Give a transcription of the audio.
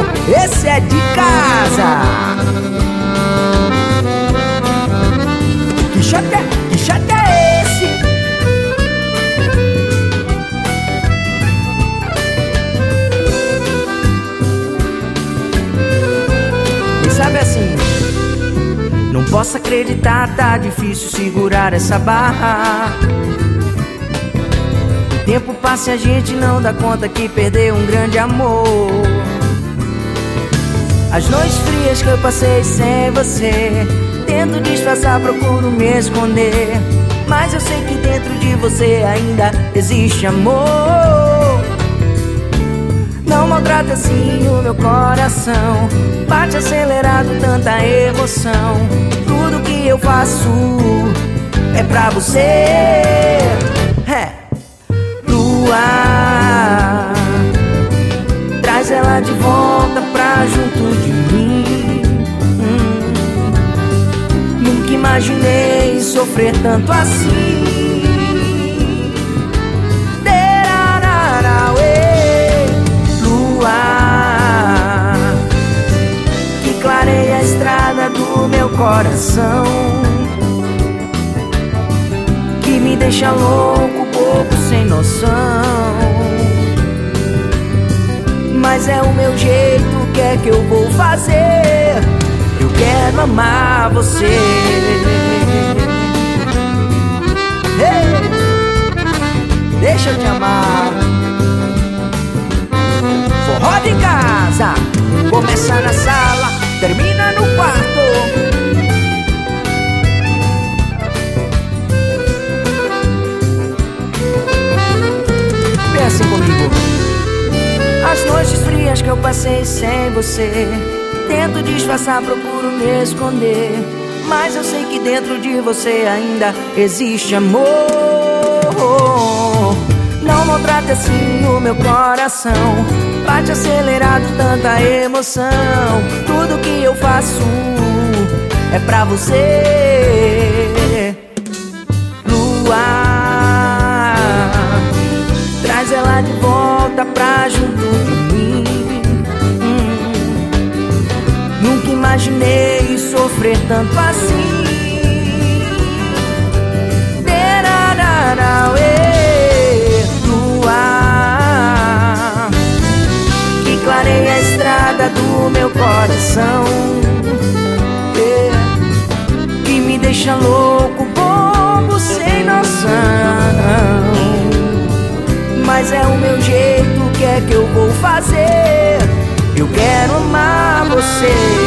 irmão, esse é de casa. Que shot é esse? E sabe assim, não posso acreditar, tá difícil segurar essa barra. O tempo passa e a gente não dá conta que perdeu um grande amor. As noites frias que eu passei sem você, tento disfarçar, procuro me esconder, mas eu sei que dentro de você ainda existe amor. Não maltrata assim o meu coração, bate acelerado, tanta emoção. Tudo que eu faço é pra você. Lua, traz ela de volta pra junto de mim. Nunca imaginei sofrer tanto assim. Lua, que clareia a estrada do meu coração, que me deixa louco, bobo, sem noção. Mas é o meu jeito, o que é que eu vou fazer? Eu quero amar você. Hey! Deixa eu te amar. Forró de casa, começa na sala, termina no quarto. Pensa comigo. As noites frias que eu passei sem você, tento disfarçar, procuro me esconder, mas eu sei que dentro de você ainda existe amor. Não maltrate assim o meu coração, bate acelerado, tanta emoção. Tudo que eu faço é pra você. Lua, traz ela de volta pra junto de mim. Nunca imaginei sofrer tanto assim. Lua, que clareia a estrada do meu coração, que me deixa louco, bobo, sem noção. Mas é o meu jeito, o que é que eu vou fazer? Eu quero amar você.